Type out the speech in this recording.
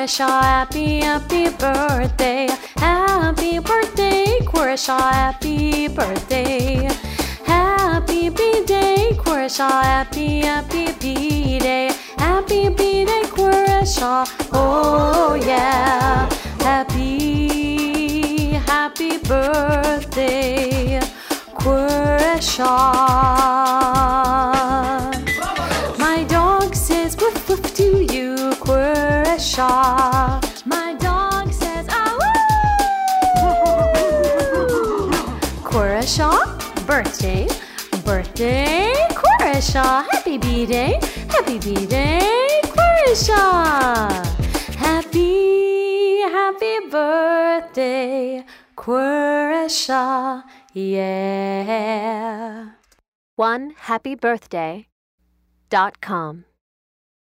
Querisha, happy birthday. Happy birthday, Querisha, happy birthday. Happy B-Day, Querisha, happy B-Day. Happy B-Day, Querisha, oh yeah. Happy birthday, Querisha. My dog says woof woof to you, Querisha. My dog says ah woo. Querisha, birthday, Querisha. Happy B-Day, Querisha. Happy birthday, Querisha, yeah. OneHappyBirthday.com